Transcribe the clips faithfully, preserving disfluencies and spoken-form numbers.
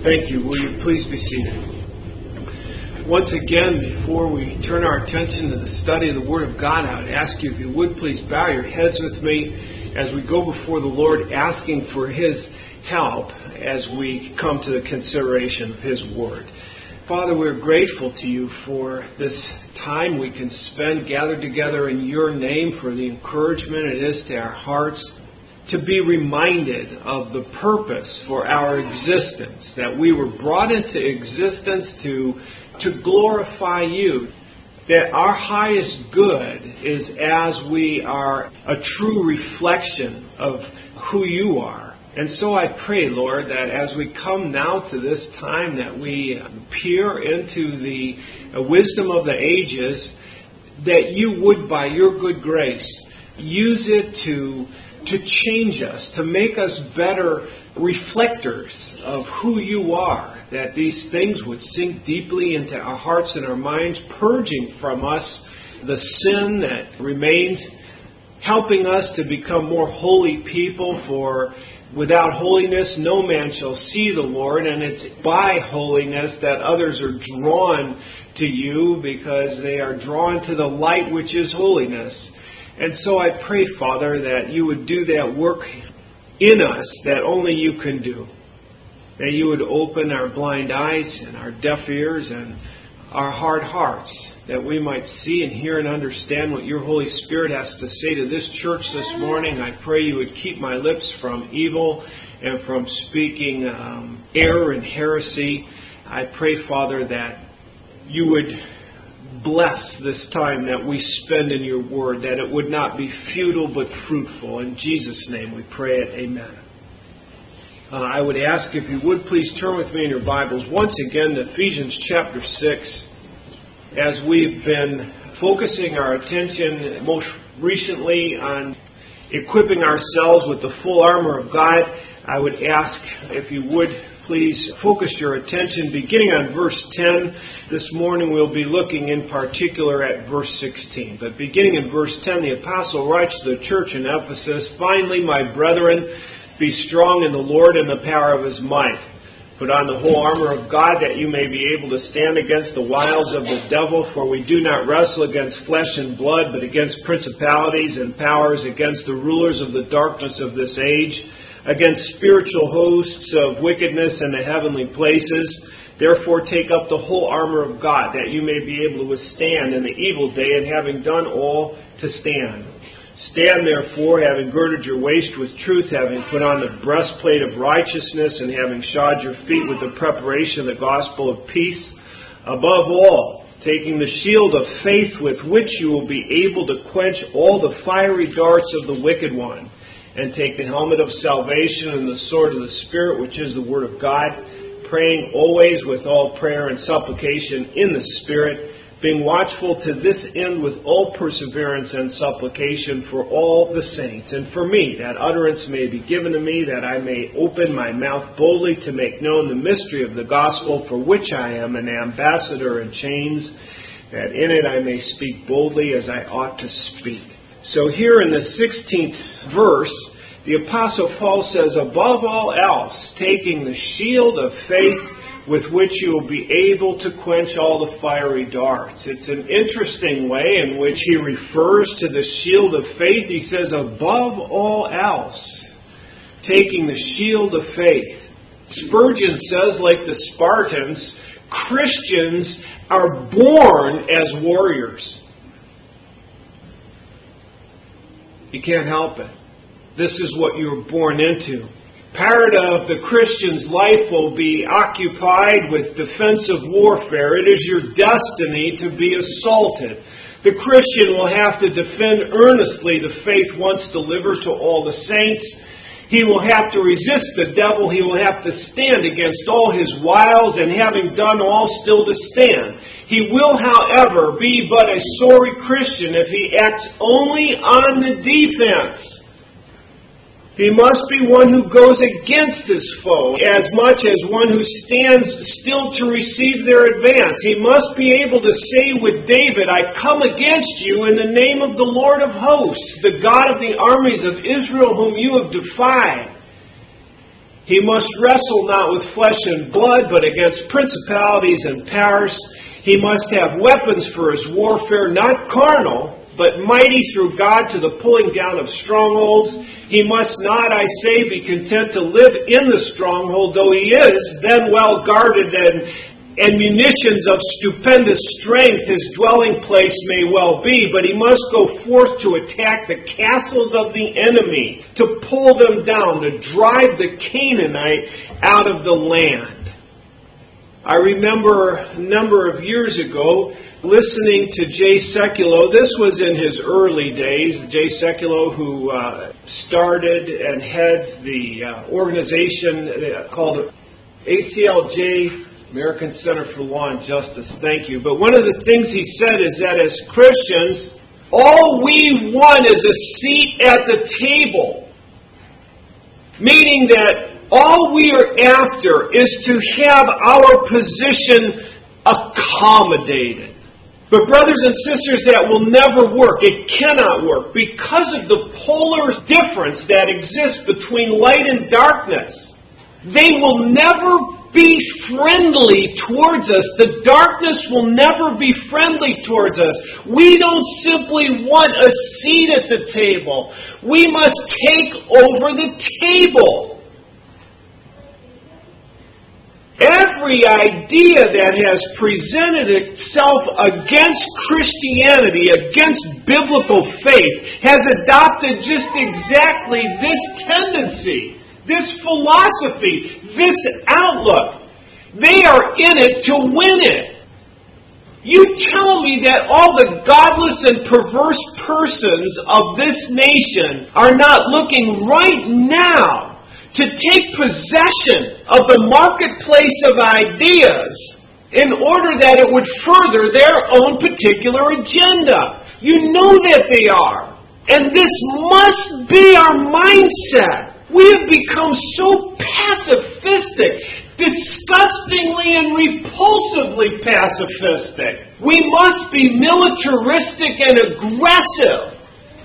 Thank you. Will you please be seated? Once again, before we turn our attention to the study of the Word of God, I would ask you if you would please bow your heads with me as we go before the Lord, asking for His help as we come to the consideration of His Word. Father, we're grateful to you for this time we can spend gathered together in your name, for the encouragement it is to our hearts to be reminded of the purpose for our existence, that we were brought into existence to, to glorify you, that our highest good is as we are a true reflection of who you are. And so I pray, Lord, that as we come now to this time, that we peer into the wisdom of the ages, that you would, by your good grace, use it to to change us, to make us better reflectors of who you are, that these things would sink deeply into our hearts and our minds, purging from us the sin that remains, helping us to become more holy people, for without holiness no man shall see the Lord, and it's by holiness that others are drawn to you, because they are drawn to the light which is holiness. And so I pray, Father, that you would do that work in us that only you can do. That you would open our blind eyes and our deaf ears and our hard hearts, that we might see and hear and understand what your Holy Spirit has to say to this church this morning. I pray you would keep my lips from evil and from speaking um, error and heresy. I pray, Father, that you would bless this time that we spend in your word, that it would not be futile but fruitful. In Jesus' name we pray it. Amen. Uh, I would ask if you would please turn with me in your Bibles once again to Ephesians chapter six. As we've been focusing our attention most recently on equipping ourselves with the full armor of God, I would ask if you would please focus your attention beginning on verse ten. This morning we'll be looking in particular at verse sixteen. But beginning in verse ten, the apostle writes to the church in Ephesus, "Finally, my brethren, be strong in the Lord and the power of His might. Put on the whole armor of God, that you may be able to stand against the wiles of the devil. For we do not wrestle against flesh and blood, but against principalities and powers, against the rulers of the darkness of this age, against spiritual hosts of wickedness in the heavenly places. Therefore take up the whole armor of God, that you may be able to withstand in the evil day, and having done all, to stand. Stand therefore, having girded your waist with truth, having put on the breastplate of righteousness, and having shod your feet with the preparation of the gospel of peace. Above all, taking the shield of faith, with which you will be able to quench all the fiery darts of the wicked one. And take the helmet of salvation and the sword of the Spirit, which is the Word of God, praying always with all prayer and supplication in the Spirit, being watchful to this end with all perseverance and supplication for all the saints, and for me, that utterance may be given to me, that I may open my mouth boldly to make known the mystery of the gospel, for which I am an ambassador in chains, that in it I may speak boldly as I ought to speak." So here in the sixteenth verse, the Apostle Paul says, "Above all else, taking the shield of faith, with which you will be able to quench all the fiery darts." It's an interesting way in which he refers to the shield of faith. He says, above all else, taking the shield of faith. Spurgeon says, like the Spartans, Christians are born as warriors. You can't help it. This is what you were born into. Part of the Christian's life will be occupied with defensive warfare. It is your destiny to be assaulted. The Christian will have to defend earnestly the faith once delivered to all the saints. He will have to resist the devil. He will have to stand against all his wiles, and having done all, still to stand. He will, however, be but a sorry Christian if he acts only on the defense. He must be one who goes against his foe as much as one who stands still to receive their advance. He must be able to say with David, "I come against you in the name of the Lord of hosts, the God of the armies of Israel, whom you have defied." He must wrestle not with flesh and blood, but against principalities and powers. He must have weapons for his warfare, not carnal, but mighty through God to the pulling down of strongholds. He must not, I say, be content to live in the stronghold, though he is then well guarded and and munitions of stupendous strength his dwelling place may well be, but he must go forth to attack the castles of the enemy, to pull them down, to drive the Canaanite out of the land. I remember a number of years ago listening to Jay Sekulow. This was in his early days. Jay Sekulow, who uh, started and heads the uh, organization called A C L J, American Center for Law and Justice. Thank you. But one of the things he said is that as Christians, all we want is a seat at the table. Meaning that all we are after is to have our position accommodated. But brothers and sisters, that will never work. It cannot work because of the polar difference that exists between light and darkness. They will never be friendly towards us. The darkness will never be friendly towards us. We don't simply want a seat at the table. We must take over the table. Every idea that has presented itself against Christianity, against biblical faith, has adopted just exactly this tendency. This philosophy, this outlook. They are in it to win it. You tell me that all the godless and perverse persons of this nation are not looking right now to take possession of the marketplace of ideas in order that it would further their own particular agenda. You know that they are. And this must be our mindset. We have become so pacifistic, disgustingly and repulsively pacifistic. We must be militaristic and aggressive.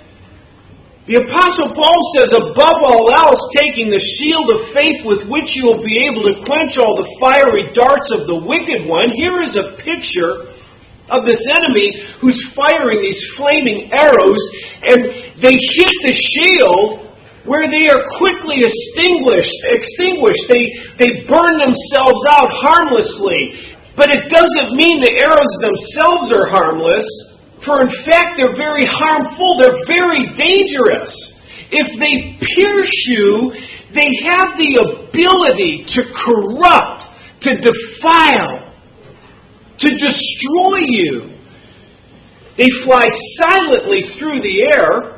The Apostle Paul says, above all else, taking the shield of faith with which you will be able to quench all the fiery darts of the wicked one. Here is a picture of this enemy who's firing these flaming arrows, and they hit the shield where they are quickly extinguished. extinguished. They, they burn themselves out harmlessly. But it doesn't mean the arrows themselves are harmless, for in fact they're very harmful. They're very dangerous. If they pierce you, they have the ability to corrupt, to defile, to destroy you. They fly silently through the air,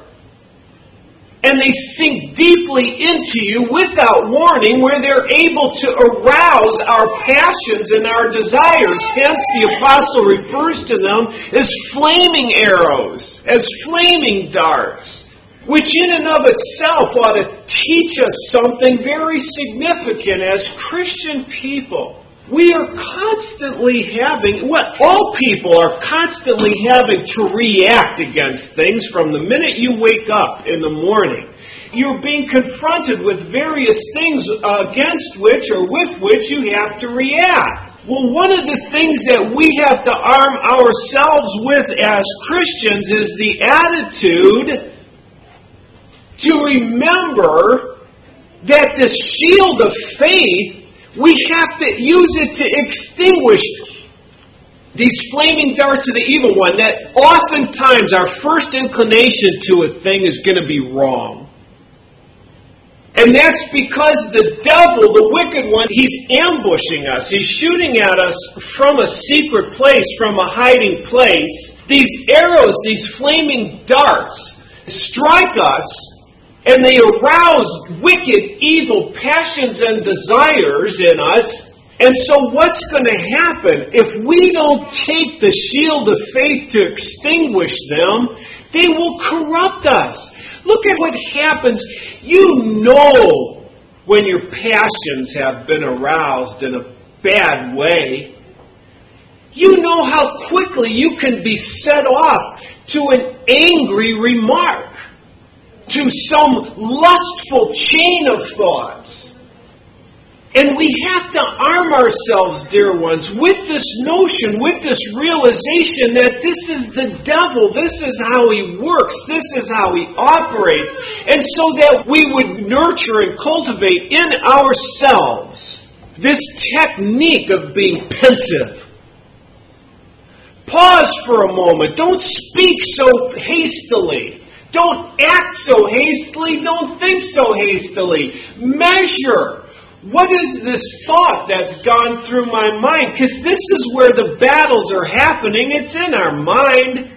and they sink deeply into you without warning, where they're able to arouse our passions and our desires. Hence, the apostle refers to them as flaming arrows, as flaming darts, which in and of itself ought to teach us something very significant as Christian people. We are constantly having, well, all people are constantly having to react against things from the minute you wake up in the morning. You're being confronted with various things against which or with which you have to react. Well, one of the things that we have to arm ourselves with as Christians is the attitude to remember that the shield of faith, we have to use it to extinguish these flaming darts of the evil one, that oftentimes our first inclination to a thing is going to be wrong. And that's because the devil, the wicked one, he's ambushing us. He's shooting at us from a secret place, from a hiding place. These arrows, these flaming darts, strike us, and they arouse wicked, evil passions and desires in us. And so what's going to happen? If we don't take the shield of faith to extinguish them, they will corrupt us. Look at what happens. You know when your passions have been aroused in a bad way. You know how quickly you can be set off to an angry remark, to some lustful chain of thoughts. And we have to arm ourselves, dear ones, with this notion, with this realization that this is the devil, this is how he works, this is how he operates, and so that we would nurture and cultivate in ourselves this technique of being pensive. Pause for a moment. Don't speak so hastily. Don't act so hastily. Don't think so hastily. Measure. What is this thought that's gone through my mind? Because this is where the battles are happening. It's in our mind.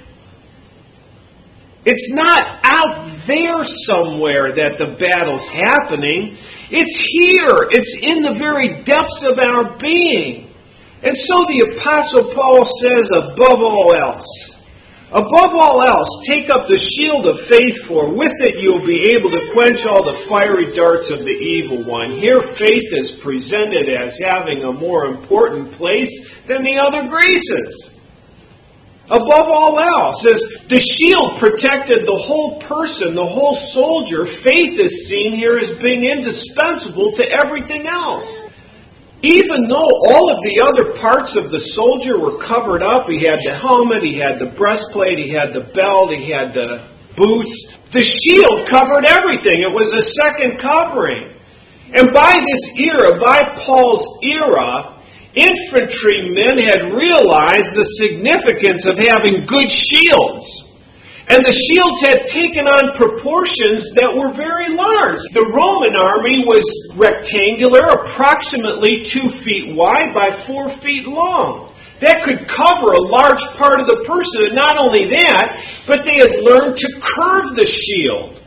It's not out there somewhere that the battle's happening. It's here. It's in the very depths of our being. And so the Apostle Paul says, above all else, above all else, take up the shield of faith, for with it you will be able to quench all the fiery darts of the evil one. Here faith is presented as having a more important place than the other graces. Above all else, as the shield protected the whole person, the whole soldier, faith is seen here as being indispensable to everything else. Even though all of the other parts of the soldier were covered up, he had the helmet, he had the breastplate, he had the belt, he had the boots, the shield covered everything. It was a second covering. And by this era, by Paul's era, infantrymen had realized the significance of having good shields. And the shields had taken on proportions that were very large. The Roman army was rectangular, approximately two feet wide by four feet long. That could cover a large part of the person. And not only that, but they had learned to curve the shield.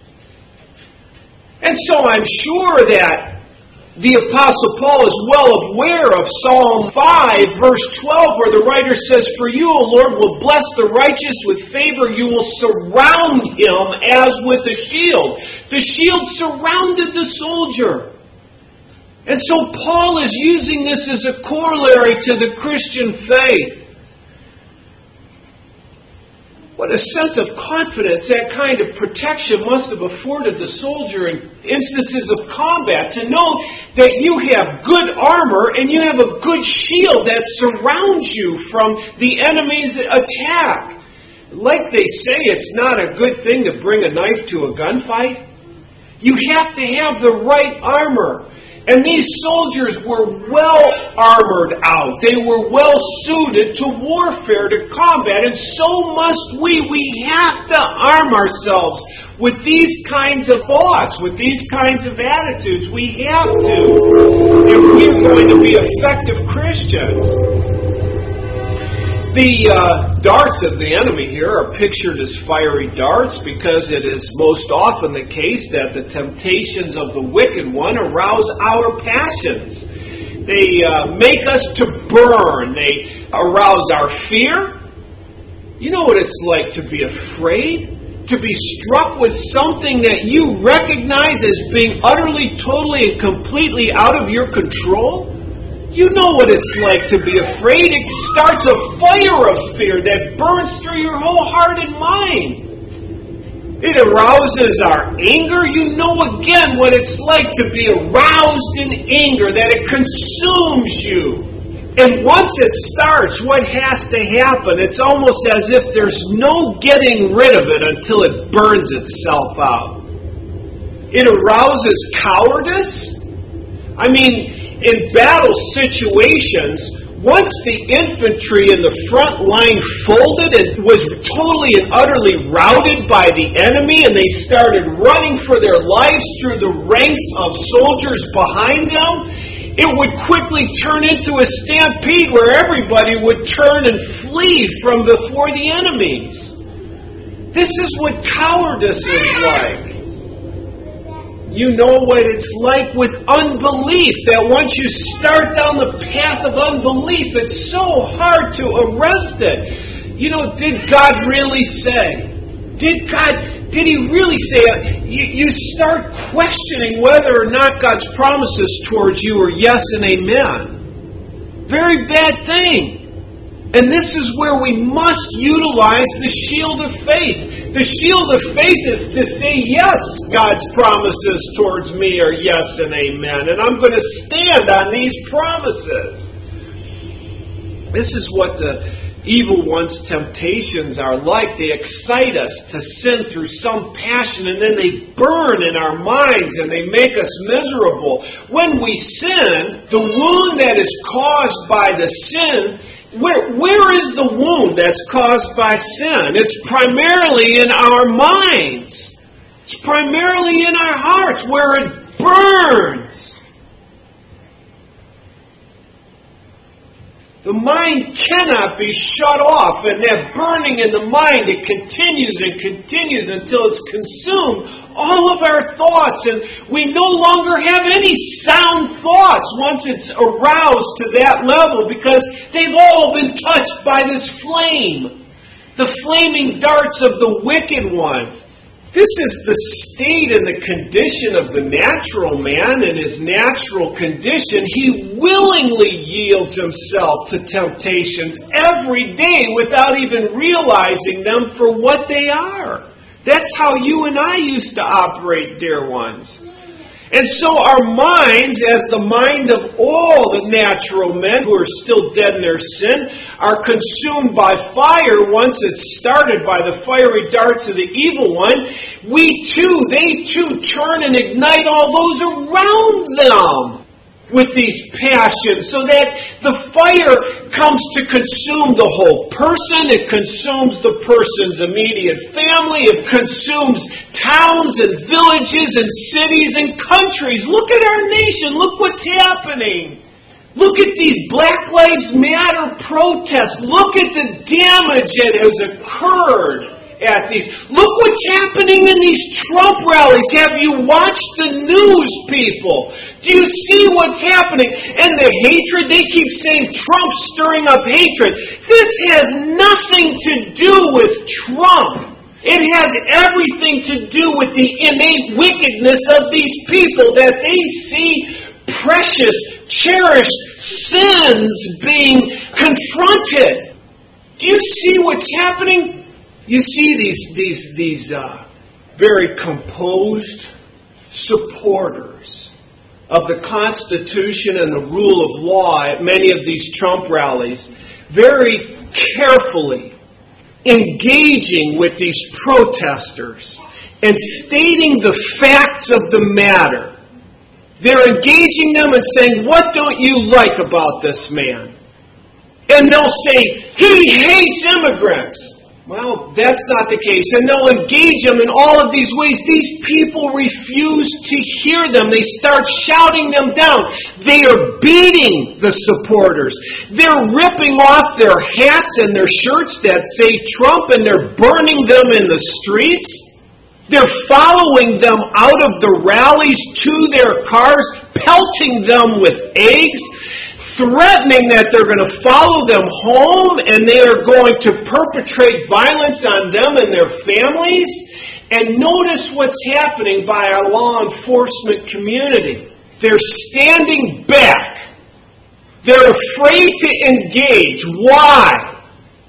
And so I'm sure that the Apostle Paul is well aware of Psalm five, verse twelve, where the writer says, for you, O Lord, will bless the righteous with favor. You will surround him as with a shield. The shield surrounded the soldier. And so Paul is using this as a corollary to the Christian faith. What a sense of confidence that kind of protection must have afforded the soldier in instances of combat, to know that you have good armor and you have a good shield that surrounds you from the enemy's attack. Like they say, it's not a good thing to bring a knife to a gunfight. You have to have the right armor. And these soldiers were well armored out. They were well suited to warfare, to combat. And so must we. We have to arm ourselves with these kinds of thoughts, with these kinds of attitudes. We have to, if we're going to be effective Christians. The uh, darts of the enemy here are pictured as fiery darts because it is most often the case that the temptations of the wicked one arouse our passions. They uh, make us to burn. They arouse our fear. You know what it's like to be afraid? To be struck with something that you recognize as being utterly, totally, and completely out of your control? You know what it's like to be afraid. It starts a fire of fear that burns through your whole heart and mind. It arouses our anger. You know again what it's like to be aroused in anger, that it consumes you. And once it starts, what has to happen? It's almost as if there's no getting rid of it until it burns itself out. It arouses cowardice. I mean, in battle situations, once the infantry in the front line folded and was totally and utterly routed by the enemy, and they started running for their lives through the ranks of soldiers behind them, it would quickly turn into a stampede where everybody would turn and flee from before the enemies. This is what cowardice is like. You know what it's like with unbelief, that once you start down the path of unbelief, it's so hard to arrest it. You know, did God really say? Did God, did He really say it? You, you start questioning whether or not God's promises towards you are yes and amen. Very bad thing. And this is where we must utilize the shield of faith. The shield of faith is to say, yes, God's promises towards me are yes and amen. And I'm going to stand on these promises. This is what the evil one's temptations are like. They excite us to sin through some passion, and then they burn in our minds and they make us miserable. When we sin, the wound that is caused by the sin, where, where is the wound that's caused by sin? It's primarily in our minds. It's primarily in our hearts where it burns. The mind cannot be shut off, and that burning in the mind, it continues and continues until it's consumed all of our thoughts, and we no longer have any sound thoughts once it's aroused to that level, because they've all been touched by this flame, the flaming darts of the wicked one. This is the state and the condition of the natural man. In his natural condition, he willingly yields himself to temptations every day without even realizing them for what they are. That's how you and I used to operate, dear ones. And so our minds, as the mind of all the natural men who are still dead in their sin, are consumed by fire once it's started by the fiery darts of the evil one. We too, they too turn and ignite all those around them with these passions, so that the fire comes to consume the whole person. It consumes the person's immediate family. It consumes towns and villages and cities and countries. Look at our nation. Look what's happening. Look at these Black Lives Matter protests. Look at the damage that has occurred at these. Look what's happening in these Trump rallies. Have you watched the news, people? Do you see what's happening? And the hatred, they keep saying Trump's stirring up hatred. This has nothing to do with Trump. It has everything to do with the innate wickedness of these people, that they see precious, cherished sins being confronted. Do you see what's happening? You see these these these uh, very composed supporters of the Constitution and the rule of law at many of these Trump rallies, very carefully engaging with these protesters and stating the facts of the matter. They're engaging them and saying, what don't you like about this man? And they'll say, he hates immigrants. Well, that's not the case. And they'll engage them in all of these ways. These people refuse to hear them. They start shouting them down. They are beating the supporters. They're ripping off their hats and their shirts that say Trump, and they're burning them in the streets. They're following them out of the rallies to their cars, pelting them with eggs, threatening that they're going to follow them home and they are going to perpetrate violence on them and their families. And notice what's happening by our law enforcement community. They're standing back. They're afraid to engage. Why?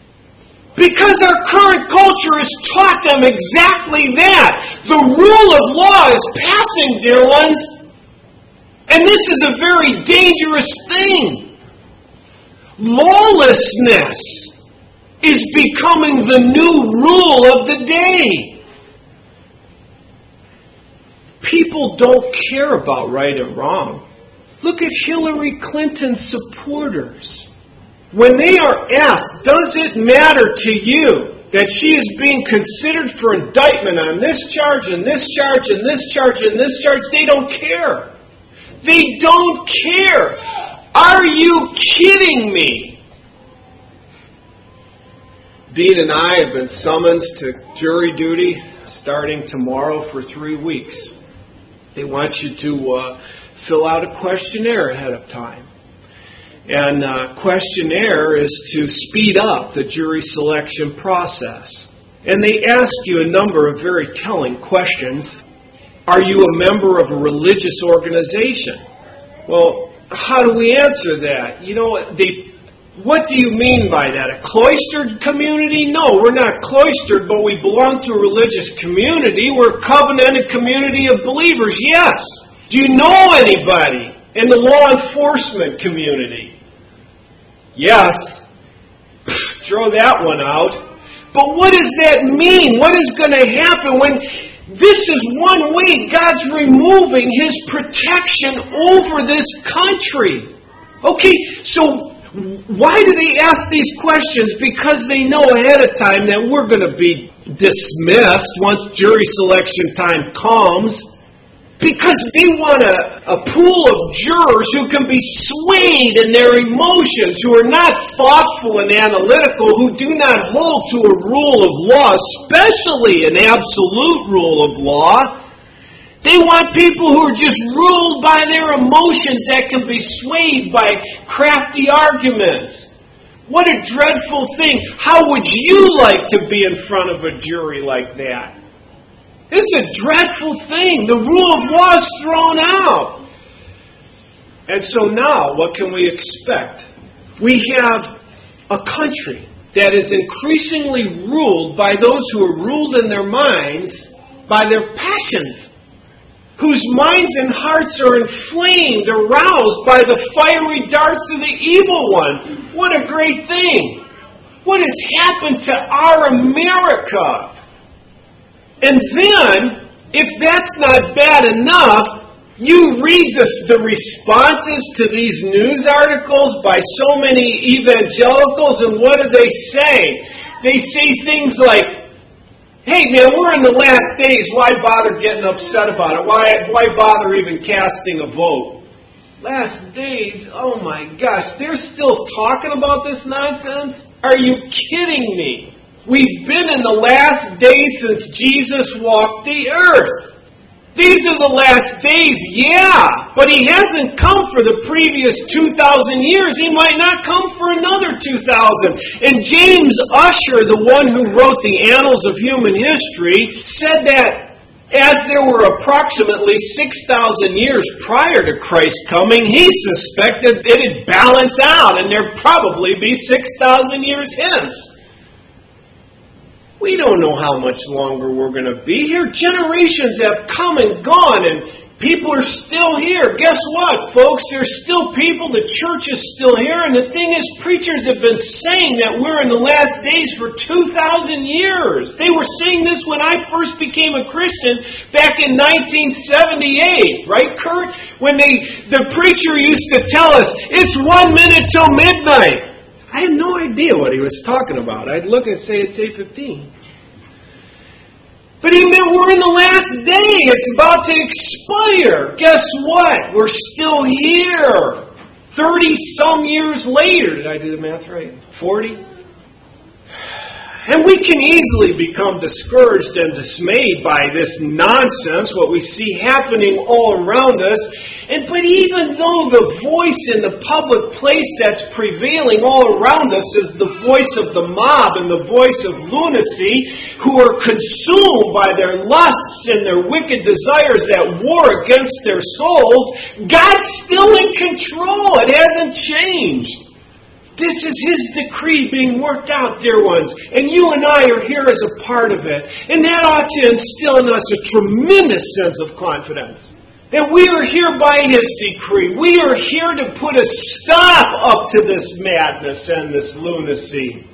Because our current culture has taught them exactly that. The rule of law is passing, dear ones. And this is a very dangerous thing. Lawlessness is becoming the new rule of the day. People don't care about right and wrong. Look at Hillary Clinton's supporters. When they are asked, does it matter to you that she is being considered for indictment on this charge and this charge and this charge and this charge, they don't care. They don't care. Are you kidding me? Dean and I have been summoned to jury duty starting tomorrow for three weeks. They want you to uh, fill out a questionnaire ahead of time. And uh, questionnaire is to speed up the jury selection process. And they ask you a number of very telling questions. Are you a member of a religious organization? Well, how do we answer that? You know, they What do you mean by that? A cloistered community? No, we're not cloistered, but we belong to a religious community. We're a covenanted community of believers, yes. Do you know anybody in the law enforcement community? Yes. Throw that one out. But what does that mean? What is going to happen when this is one way God's removing His protection over this country? Okay, so why do they ask these questions? Because they know ahead of time that we're going to be dismissed once jury selection time comes. Because they want a, a pool of jurors who can be swayed in their emotions, who are not thoughtful and analytical, who do not hold to a rule of law, especially an absolute rule of law. They want people who are just ruled by their emotions that can be swayed by crafty arguments. What a dreadful thing. How would you like to be in front of a jury like that? This is a dreadful thing. The rule of law is thrown out. And so now, what can we expect? We have a country that is increasingly ruled by those who are ruled in their minds by their passions, whose minds and hearts are inflamed, aroused by the fiery darts of the evil one. What a great thing. What has happened to our America? And then, if that's not bad enough, you read the, the responses to these news articles by so many evangelicals, and what do they say? They say things like, hey man, we're in the last days, why bother getting upset about it? Why, why bother even casting a vote? Last days? Oh my gosh, they're still talking about this nonsense? Are you kidding me? We've been in the last days since Jesus walked the earth. These are the last days, yeah, but He hasn't come for the previous two thousand years. He might not come for another two thousand. And James Ussher, the one who wrote the Annals of Human History, said that as there were approximately six thousand years prior to Christ's coming, he suspected it'd balance out and there'd probably be six thousand years hence. We don't know how much longer we're going to be here. Generations have come and gone, and people are still here. Guess what, folks? There's still people. The church is still here. And the thing is, preachers have been saying that we're in the last days for two thousand years. They were saying this when I first became a Christian back in nineteen seventy-eight. Right, Kurt? When they, the preacher used to tell us, it's one minute till midnight. I had no idea what he was talking about. I'd look and say it's eight fifteen. But he meant we're in the last day. It's about to expire. Guess what? We're still here. Thirty-some years later. Did I do the math right? Forty? And we can easily become discouraged and dismayed by this nonsense, what we see happening all around us. And but even though the voice in the public place that's prevailing all around us is the voice of the mob and the voice of lunacy, who are consumed by their lusts and their wicked desires that war against their souls, God's still in control. It hasn't changed. This is His decree being worked out, dear ones. And you and I are here as a part of it. And that ought to instill in us a tremendous sense of confidence. That we are here by His decree. We are here to put a stop up to this madness and this lunacy.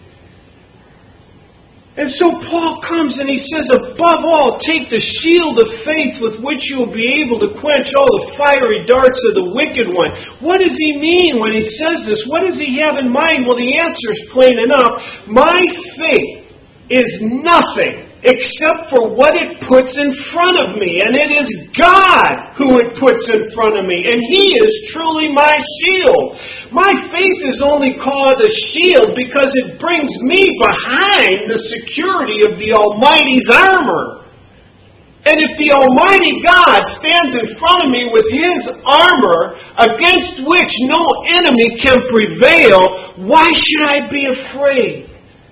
And so Paul comes and he says, above all, take the shield of faith with which you will be able to quench all the fiery darts of the wicked one. What does he mean when he says this? What does he have in mind? Well, the answer is plain enough. My faith is nothing except for what it puts in front of me. And it is God who it puts in front of me. And He is truly my shield. My faith is only called a shield because it brings me behind the security of the Almighty's armor. And if the Almighty God stands in front of me with His armor against which no enemy can prevail, why should I be afraid?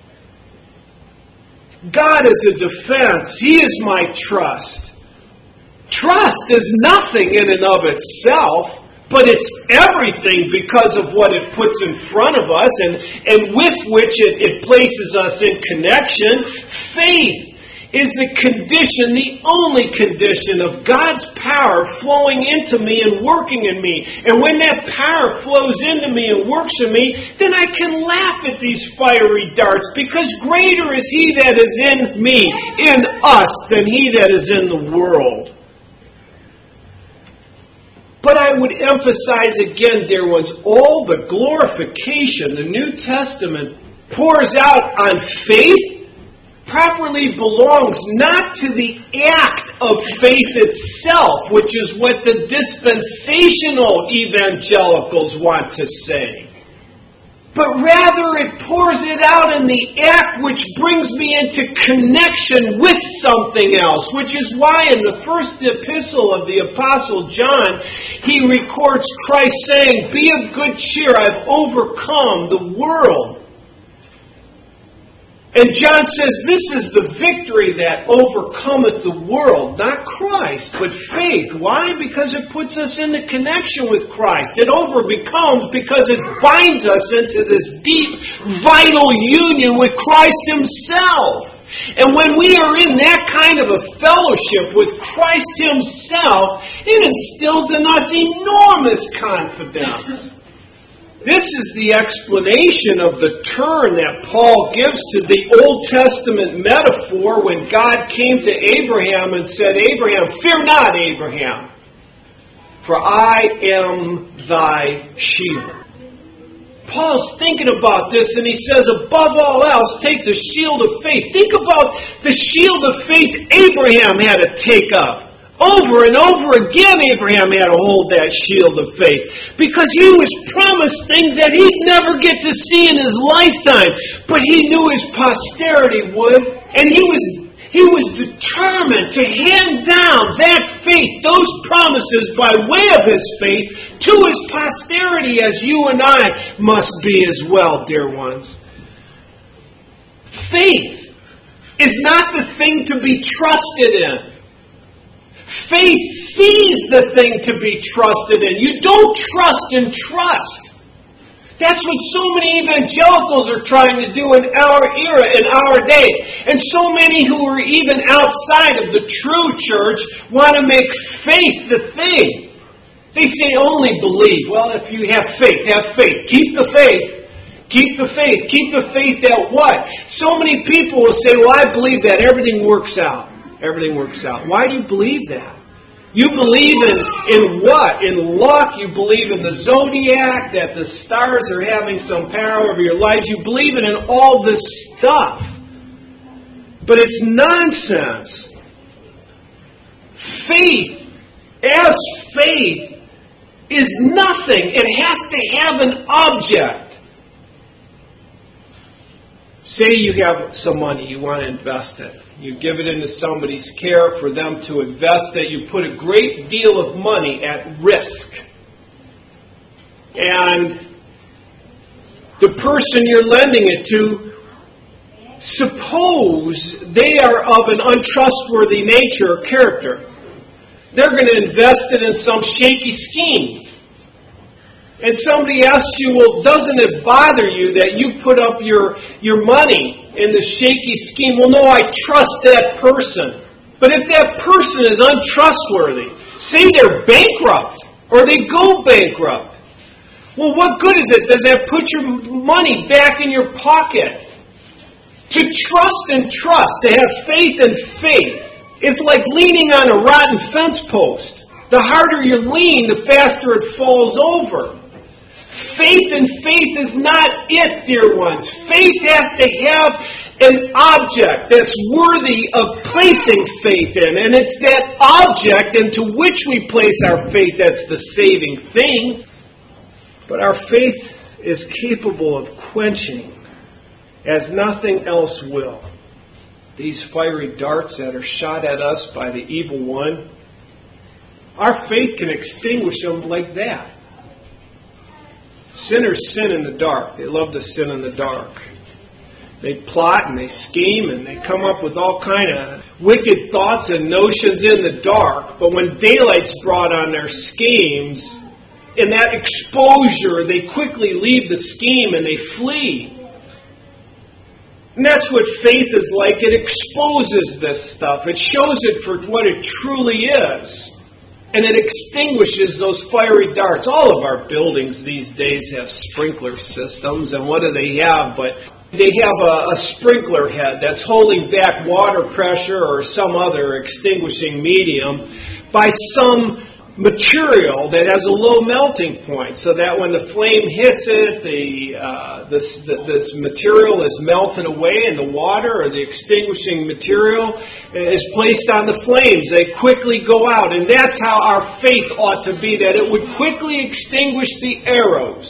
God is a defense. He is my trust. Trust is nothing in and of itself, but it's everything because of what it puts in front of us and, and with which it, it places us in connection. Faith is the condition, the only condition of God's power flowing into me and working in me. And when that power flows into me and works in me, then I can laugh at these fiery darts, because greater is He that is in me, in us, than he that is in the world. But I would emphasize again, dear ones, all the glorification the New Testament pours out on faith properly belongs not to the act of faith itself, which is what the dispensational evangelicals want to say, but rather it pours it out in the act which brings me into connection with something else, which is why in the first epistle of the Apostle John, he records Christ saying, "Be of good cheer, I've overcome the world." And John says this is the victory that overcometh the world, not Christ, but faith. Why? Because it puts us into connection with Christ. It overbecomes because it binds us into this deep, vital union with Christ Himself. And when we are in that kind of a fellowship with Christ Himself, it instills in us enormous confidence. This is the explanation of the turn that Paul gives to the Old Testament metaphor when God came to Abraham and said, "Abraham, fear not, Abraham, for I am thy shield." Paul's thinking about this and he says, above all else, take the shield of faith. Think about the shield of faith Abraham had to take up. Over and over again, Abraham had to hold that shield of faith because he was promised things that he'd never get to see in his lifetime. But he knew his posterity would, and he was he was determined to hand down that faith, those promises by way of his faith, to his posterity, as you and I must be as well, dear ones. Faith is not the thing to be trusted in. Faith sees the thing to be trusted in. You don't trust in trust. That's what so many evangelicals are trying to do in our era, in our day. And so many who are even outside of the true church want to make faith the thing. They say only believe. Well, if you have faith, have faith. Keep the faith. Keep the faith. Keep the faith that what? So many people will say, well, I believe that everything works out. Everything works out. Why do you believe that? You believe in, in what? In luck. You believe in the zodiac, that the stars are having some power over your lives. You believe in all this stuff. But it's nonsense. Faith, as faith, is nothing. It has to have an object. Say you have some money, you want to invest it. You give it into somebody's care for them to invest it. You put a great deal of money at risk. And the person you're lending it to, suppose they are of an untrustworthy nature or character. They're going to invest it in some shaky scheme. And somebody asks you, well, doesn't it bother you that you put up your, your money in the shaky scheme? Well, no, I trust that person. But if that person is untrustworthy, say they're bankrupt or they go bankrupt, well, what good is it? Does that put your money back in your pocket? To trust and trust, to have faith and faith, is like leaning on a rotten fence post. The harder you lean, the faster it falls over. Faith and faith is not it, dear ones. Faith has to have an object that's worthy of placing faith in. And it's that object into which we place our faith that's the saving thing. But our faith is capable of quenching as nothing else will these fiery darts that are shot at us by the evil one. Our faith can extinguish them like that. Sinners sin in the dark. They love to sin in the dark. They plot and they scheme and they come up with all kind of wicked thoughts and notions in the dark. But when daylight's brought on their schemes, in that exposure, they quickly leave the scheme and they flee. And that's what faith is like. It exposes this stuff. It shows it for what it truly is. And it extinguishes those fiery darts. All of our buildings these days have sprinkler systems. And what do they have? But they have a, a sprinkler head that's holding back water pressure or some other extinguishing medium by some material that has a low melting point, so that when the flame hits it, the uh, this the, this material is melted away, and the water or the extinguishing material is placed on the flames. They quickly go out, and that's how our faith ought to be, that it would quickly extinguish the arrows.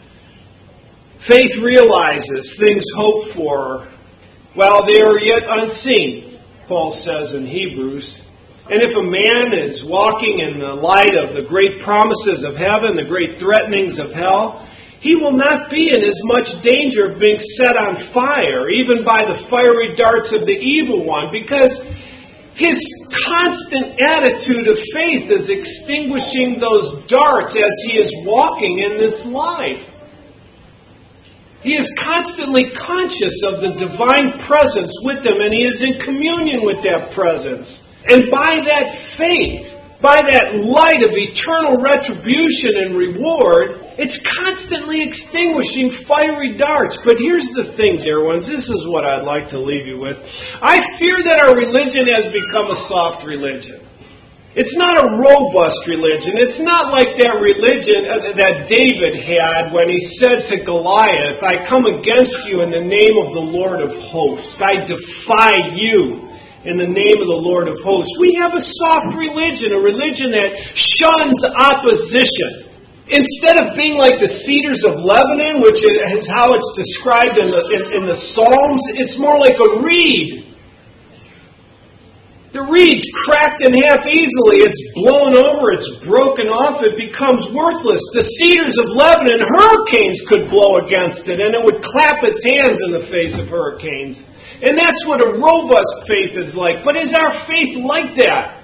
Faith realizes things hoped for while they are yet unseen, Paul says in Hebrews. And if a man is walking in the light of the great promises of heaven, the great threatenings of hell, he will not be in as much danger of being set on fire, even by the fiery darts of the evil one, because his constant attitude of faith is extinguishing those darts as he is walking in this life. He is constantly conscious of the divine presence with him, and he is in communion with that presence. And by that faith, by that light of eternal retribution and reward, it's constantly extinguishing fiery darts. But here's the thing, dear ones, this is what I'd like to leave you with. I fear that our religion has become a soft religion. It's not a robust religion. It's not like that religion that David had when he said to Goliath, I come against you in the name of the Lord of hosts. I defy you in the name of the Lord of hosts. We have a soft religion, a religion that shuns opposition. Instead of being like the cedars of Lebanon, which is how it's described in the, in, in the Psalms, it's more like a reed. The reed's cracked in half easily. It's blown over. It's broken off. It becomes worthless. The cedars of Lebanon, hurricanes could blow against it, and it would clap its hands in the face of hurricanes. And that's what a robust faith is like. But is our faith like that?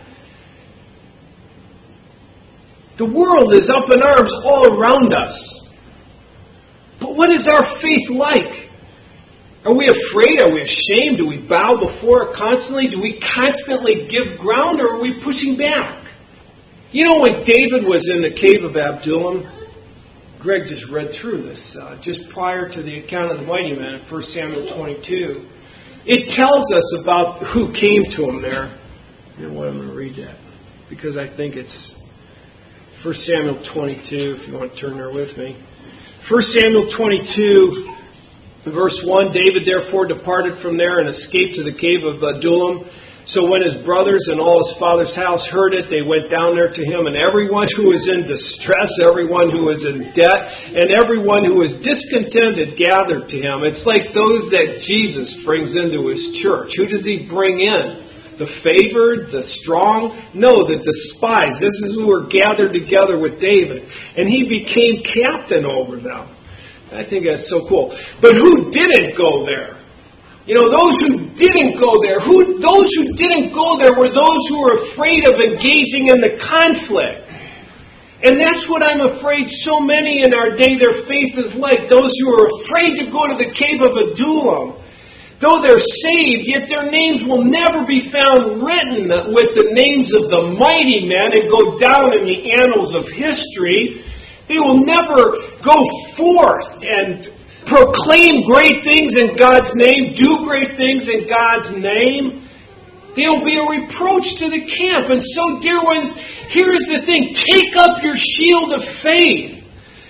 The world is up in arms all around us. But what is our faith like? Are we afraid? Are we ashamed? Do we bow before it constantly? Do we constantly give ground, or are we pushing back? You know, when David was in the cave of Adullam, Greg just read through this, uh, just prior to the account of the mighty men in First Samuel twenty-two. It tells us about who came to him there. You know what, I'm going to read that, because I think it's First Samuel twenty-two, if you want to turn there with me. First Samuel twenty-two, verse one, David therefore departed from there and escaped to the cave of Adullam. So when his brothers and all his father's house heard it, they went down there to him, and everyone who was in distress, everyone who was in debt, and everyone who was discontented gathered to him. It's like those that Jesus brings into his church. Who does he bring in? The favored, the strong? No, the despised. This is who were gathered together with David. And he became captain over them. I think that's so cool. But who didn't go there? You know, those who didn't go there, who those who didn't go there were those who were afraid of engaging in the conflict. And that's what I'm afraid so many in our day, their faith is like. Those who are afraid to go to the cave of Adullam. Though they're saved, yet their names will never be found written with the names of the mighty men and go down in the annals of history. They will never go forth and proclaim great things in God's name, do great things in God's name. They'll be a reproach to the camp. And so, dear ones, here's the thing. Take up your shield of faith.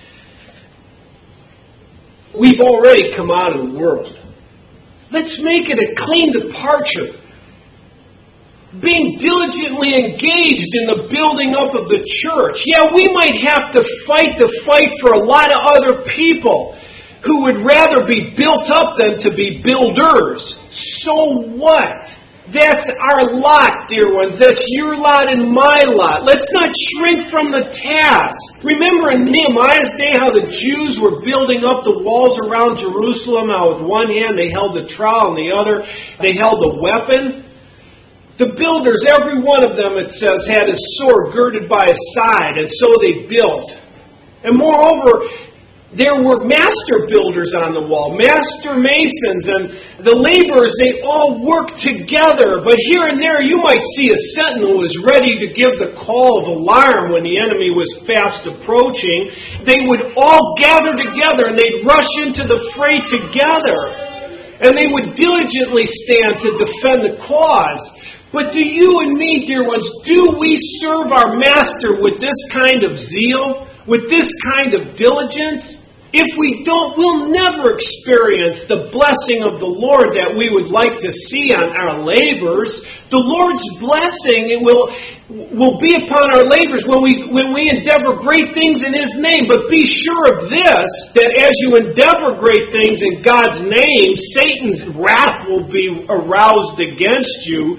We've already come out of the world. Let's make it a clean departure. Being diligently engaged in the building up of the church. Yeah, we might have to fight the fight for a lot of other people who would rather be built up than to be builders. So what? That's our lot, dear ones. That's your lot and my lot. Let's not shrink from the task. Remember in Nehemiah's day how the Jews were building up the walls around Jerusalem, how with one hand they held the trowel and the other they held a weapon? The builders, every one of them, it says, had his sword girded by his side, and so they built. And moreover, there were master builders on the wall, master masons, and the laborers, they all worked together. But here and there you might see a sentinel was ready to give the call of alarm when the enemy was fast approaching. They would all gather together and they'd rush into the fray together. And they would diligently stand to defend the cause. But do you and me, dear ones, do we serve our Master with this kind of zeal? With this kind of diligence? If we don't, we'll never experience the blessing of the Lord that we would like to see on our labors. The Lord's blessing will, will be upon our labors when we, when we endeavor great things in His name. But be sure of this, that as you endeavor great things in God's name, Satan's wrath will be aroused against you.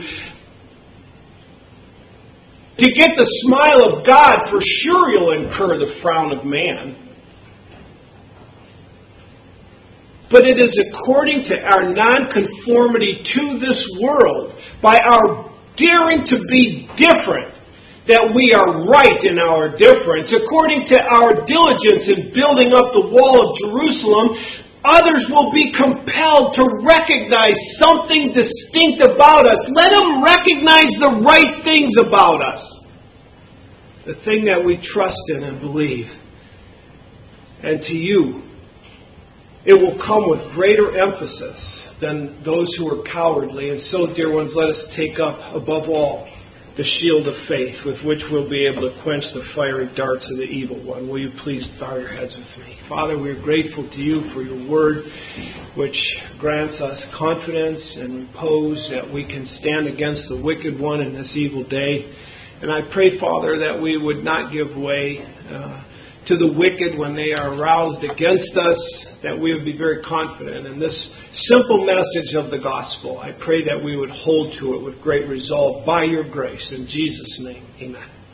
To get the smile of God, for sure you'll incur the frown of man. But it is according to our nonconformity to this world, by our daring to be different, that we are right in our difference. According to our diligence in building up the wall of Jerusalem, others will be compelled to recognize something distinct about us. Let them recognize the right things about us. The thing that we trust in and believe. And to you, it will come with greater emphasis than those who are cowardly. And so, dear ones, let us take up, above all, the shield of faith with which we'll be able to quench the fiery darts of the evil one. Will you please bow your heads with me? Father, we are grateful to you for your word, which grants us confidence and repose that we can stand against the wicked one in this evil day. And I pray, Father, that we would not give way uh, to the wicked when they are aroused against us, that we would be very confident in this simple message of the gospel. I pray that we would hold to it with great resolve by your grace. In Jesus' name, amen.